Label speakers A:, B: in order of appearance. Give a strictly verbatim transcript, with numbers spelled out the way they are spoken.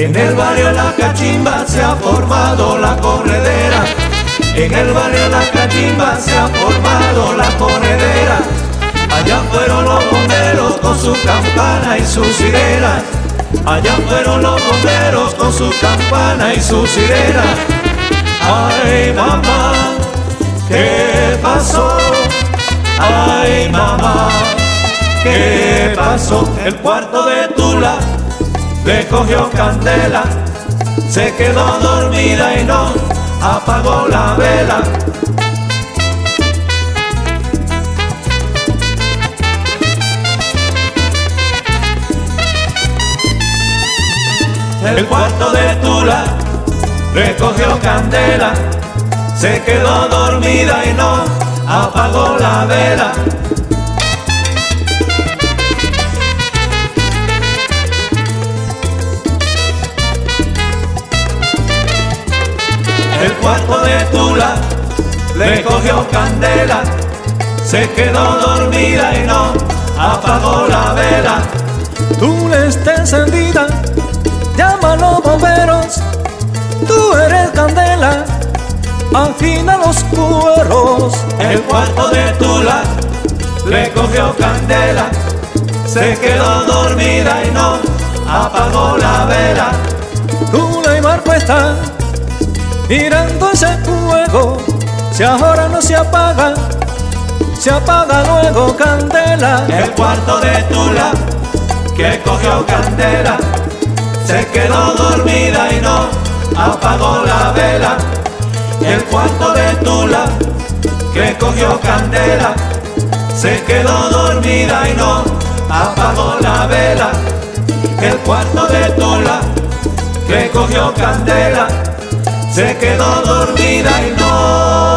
A: En el barrio La Cachimba se ha formado la corredera. En el barrio La Cachimba se ha formado la corredera. Allá fueron los bomberos con sus campanas y sus sirenas. Allá fueron los bomberos con sus campanas y sus sirenas. Ay, mamá, ¿qué pasó? Ay, mamá, ¿qué pasó? El cuarto de Tula le cogió candela, se quedó dormida y no apagó la vela. El cuarto de Tula le cogió candela, se quedó dormida y no apagó la vela. El cuarto de Tula le cogió candela, se quedó dormida y no apagó la vela.
B: Tula está encendida, llama a los bomberos. Tú eres candela, afina los cueros.
A: El cuarto de Tula le cogió candela, se quedó dormida y no apagó la vela.
B: Tula y Marco están mirando ese fuego. Si ahora no se apaga, se apaga luego candela.
A: El cuarto de Tula que cogió candela, se quedó dormida y no apagó la vela. El cuarto de Tula que cogió candela, se quedó dormida y no apagó la vela. El cuarto de Tula que cogió candela, se quedó dormida y no